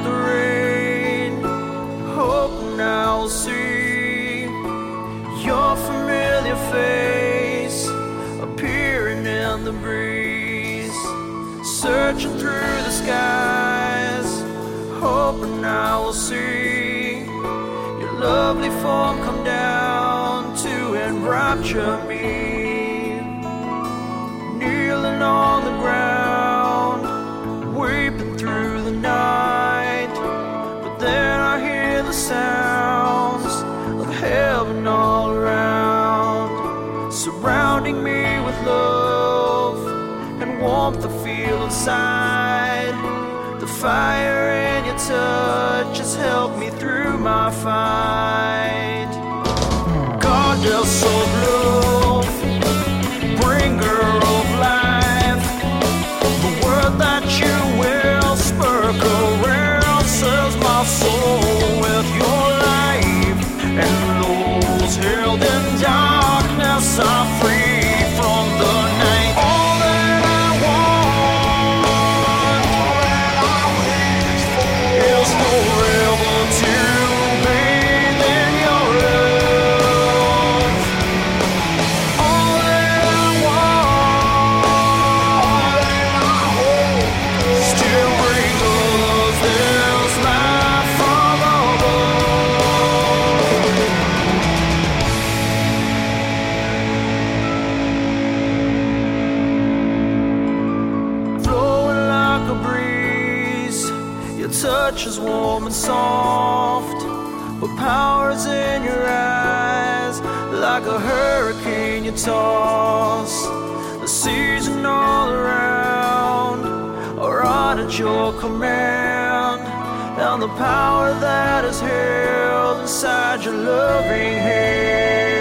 the rain, hoping I'll see your familiar face appearing in the breeze, searching through the skies, hoping I will see your lovely form come down to enrapture me, kneeling on the ground, weeping through the night. But then I hear the sounds of heaven all around, surrounding me with love and warmth I feel inside. The fire in your touch has helped me through my fight. Goddess of love, bringer of life, the word that you whisper caresses my soul with your life, and those held in darkness are free from the night. All that I want, all that I wish for, is forever to bathe in your love. All that I want, all that I hope, still bring us this life from above. Flowing like a breeze, your touch is warm and soft, but power's in your eyes. Like a hurricane you toss the season all around, or at your command, and the power that is held inside your loving hand.